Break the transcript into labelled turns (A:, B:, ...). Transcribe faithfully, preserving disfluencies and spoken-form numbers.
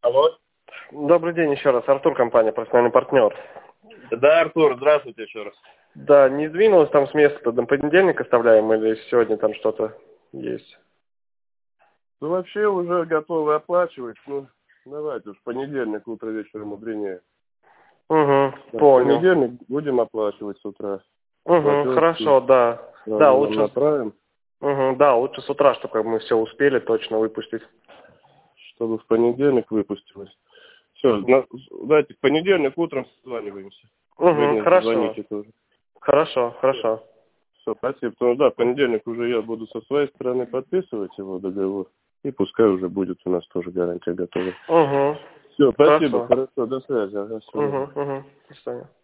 A: Алло.
B: Добрый день еще раз. Артур, компания «Профессиональный партнер».
A: Да, Артур, здравствуйте еще раз.
B: Да, не сдвинулось там с места, до понедельника оставляем или сегодня там что-то есть?
A: Ну, вообще уже готовы оплачивать. Ну, давайте уж в понедельник, утро, вечером мудренее.
B: Угу,
A: Да,
B: понял.
A: В понедельник будем оплачивать с утра.
B: Угу,
A: Платежки
B: хорошо, да. Да,
A: вам
B: лучше,
A: направим,
B: угу, да, лучше с утра, чтобы мы все успели точно выпустить.
A: чтобы в понедельник выпустилось. Все, давайте в понедельник утром созваниваемся. Вы
B: Угу,
A: мне
B: хорошо.
A: звоните тоже.
B: Хорошо, хорошо.
A: Все, спасибо. Потому что, да, в понедельник уже я буду со своей стороны подписывать его договор. И пускай уже будет у нас тоже гарантия готова.
B: Угу.
A: Все, спасибо,
B: Хорошо.
A: хорошо, до связи. Ага, всего доброго.
B: Угу, угу. До свидания.